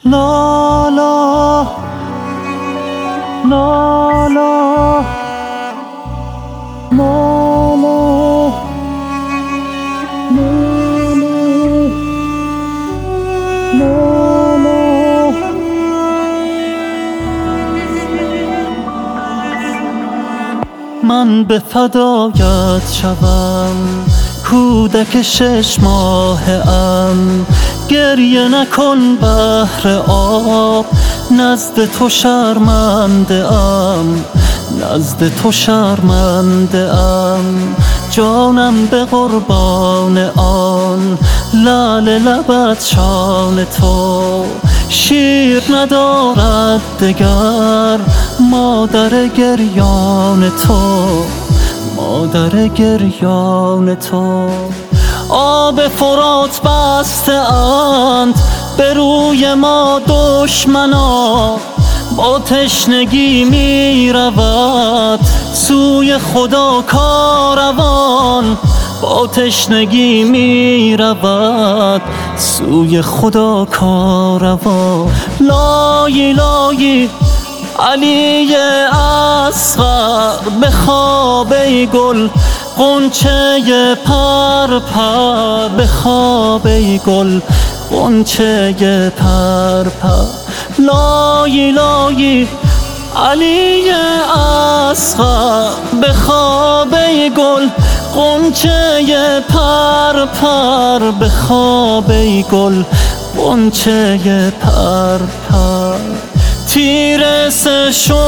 لا لا لا لا لا من به فدایت شوم، کودک 6 ماهه ام. گریه نکن بحر آب، نزد تو شرمنده ام، نزد تو شرمنده ام. جانم به قربان آن لعل لبت شان تو. شیر ندارد دگر مادر گریان تو، مادر گریان تو. آب فرات بسته اند به روی ما دشمنا، با تشنگی می رود سوی خدا کاروان، با تشنگی می رود سوی خدا کاروان. لای لای علی اصغر به خواب ای گل، غنچه پر پر به خواب ای گل، غنچه پر پر. لای لای علی اصغر به خواب ای گل، غنچه پر پر به خواب ای گل، غنچه پر پر. تیر 3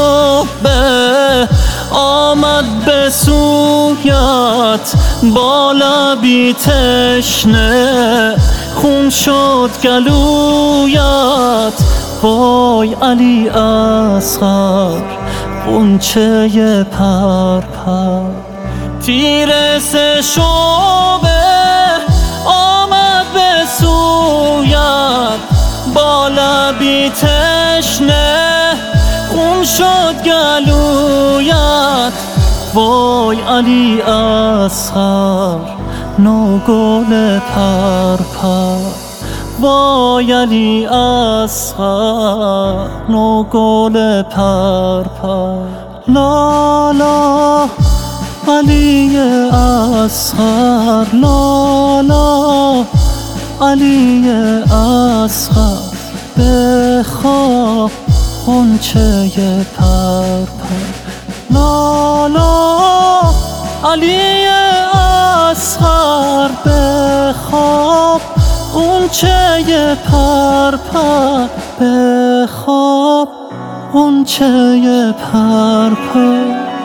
شعبه آمد به سویت، با لبی تشنه خون شد گلویت. وای علی اصغر غنچه پر پر. تیر 3 شعبه آمد به سویت، با لبی تشنه خون شد گلویت. وای علی اصغر نوگل پر پر، وای علی اصغر نوگل پر پر. لا لا علی اصغر، لا لا علی اصغر به خواب غنچه پر پر. لا لا علی اصغر به خواب غنچه پر پر، به خواب غنچه پر پر.